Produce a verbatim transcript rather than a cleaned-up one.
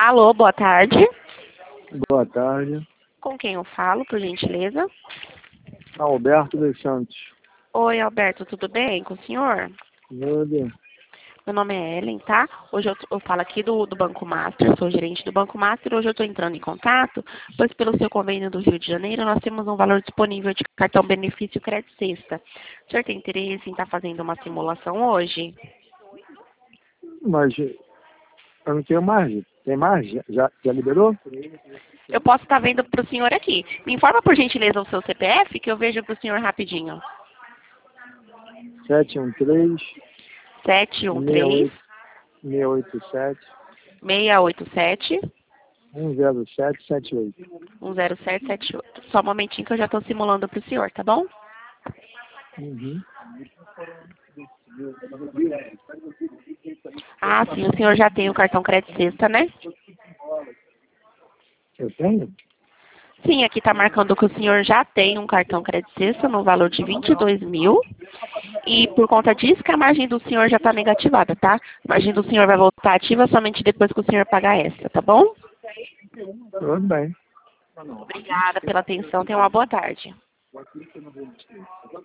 Alô, boa tarde. Boa tarde. Com quem eu falo, por gentileza? Alberto dos Santos. Oi, Alberto, tudo bem com o senhor? Tudo. Meu nome é Ellen, tá? Hoje eu, eu falo aqui do, do Banco Master, sou gerente do Banco Master. Hoje eu estou entrando em contato, pois pelo seu convênio do Rio de Janeiro, nós temos um valor disponível de cartão benefício crédito sexta. O senhor tem interesse em estar fazendo uma simulação hoje? Mas eu não tenho margem. Tem margem? Já, já liberou? Eu posso estar vendo para o senhor aqui. Me informa, por gentileza, o seu C P F, que eu vejo para o senhor rapidinho. sete um três, sete um três, seis oito sete, seis oito sete, um zero sete sete oito. um zero sete sete oito. Só um momentinho que eu já estou simulando para o senhor, tá bom? Uhum. Ah, sim, o senhor já tem o cartão crédito sexta, né? Eu tenho? Sim, aqui está marcando que o senhor já tem um cartão crédito sexta no valor de vinte e dois mil. E por conta disso que a margem do senhor já está negativada, tá? A margem do senhor vai voltar ativa somente depois que o senhor pagar essa, tá bom? Tudo bem. Obrigada pela atenção. Tenha uma boa tarde.